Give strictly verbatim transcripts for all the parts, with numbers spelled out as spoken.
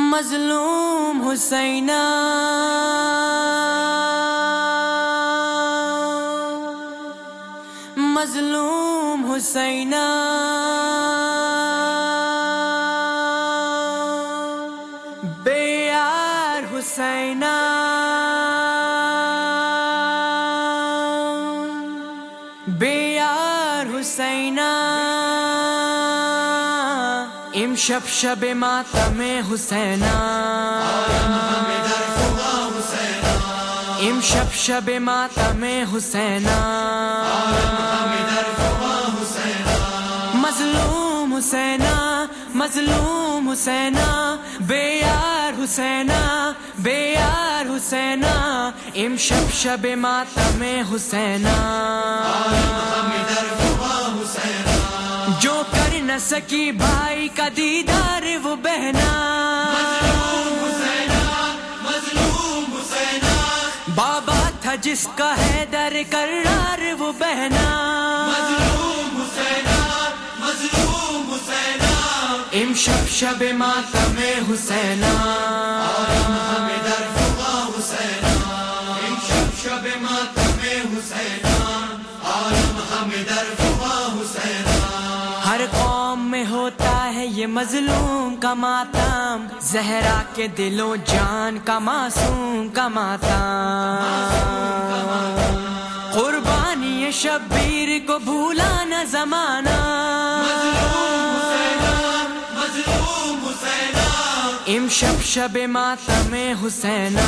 مظلوم حسینہ مظلوم حسینہ بے یار حسینہ بے یار حسینہ امشب شب ماتم حسینہ امشب شب ماتم حسینہ مظلوم حسینہ مظلوم حسینہ بے یار حسینہ بے یار حسینہ امشب شب ماتم حسینہ جو کر نہ سکی بھائی کا دیدار وہ بہنا بابا تھا جس کا حیدر کرار وہ بہنا امشب شب ماتم حسینہ امشب شب ماتم حسینہ ہر قوم میں ہوتا ہے یہ مظلوم کا ماتم، زہرا کے دلوں جان کا معصوم کا ماتم، قربانی شبیر کو بھولا نہ زمانہ، امشب شب ماتم حسینہ،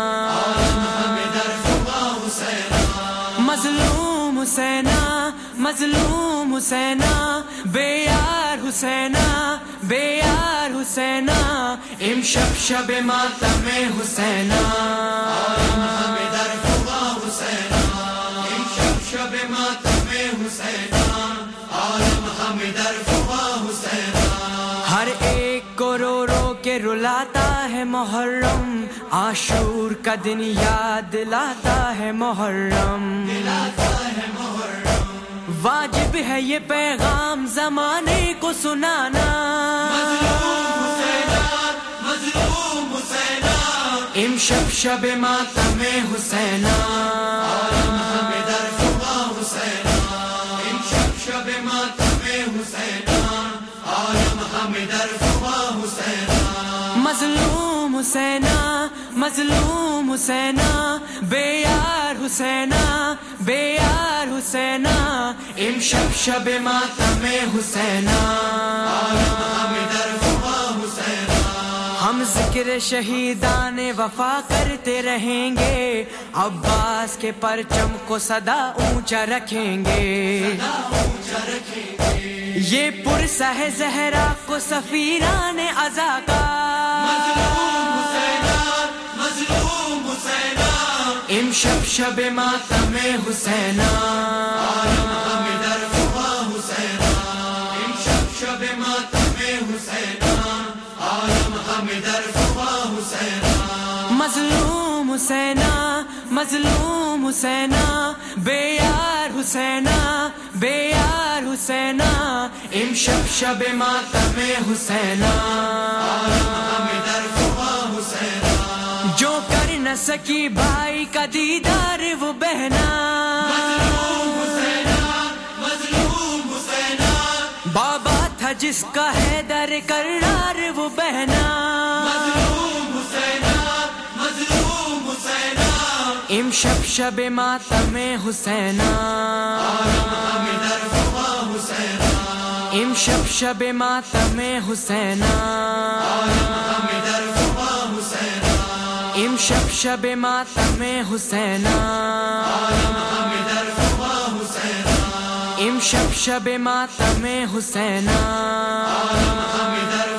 مظلوم حسینہ مظلوم حسینہ بے یار حسینہ بے یار حسینہ امشب شب ماتم حسینہ، امشب شب ماتم حسینہ، ہر ایک کو رو رو کے رلاتا ہے محرم، عاشور کا دن یاد دلاتا ہے محرم، واجب ہے یہ پیغام زمانے کو سنانا، امشب شب ماتم حسینہ، امشب شب ماتم حسینہ، مظلوم حسینہ مظلوم حسینہ بے یار حسینہ بے یار حسینہ امشب شب ماتم حسینہ، ہم ذکر شہیدان وفا کرتے رہیں گے، عباس کے پرچم کو صدا اونچا رکھیں گے، یہ پرسہ ہے زہرا کو سفیران عزا کا، امشب شب ماتم حسینہ، امشب شب ماتم حسینہ، مظلوم حسینہ مظلوم حسینہ بے یار حسینہ بے یار حسینہ امشب شب ماتم حسینہ، جو کر نہ سکی بھائی کا دیدار وہ بہنا بابا تھا جس کا حیدر کرار وہ بہنا، امشب شب ماتم حسینہ، امشب شب ماتم حسینہ، امشب شب ماتم حسینہ، امشب شب ماتم حسینہ،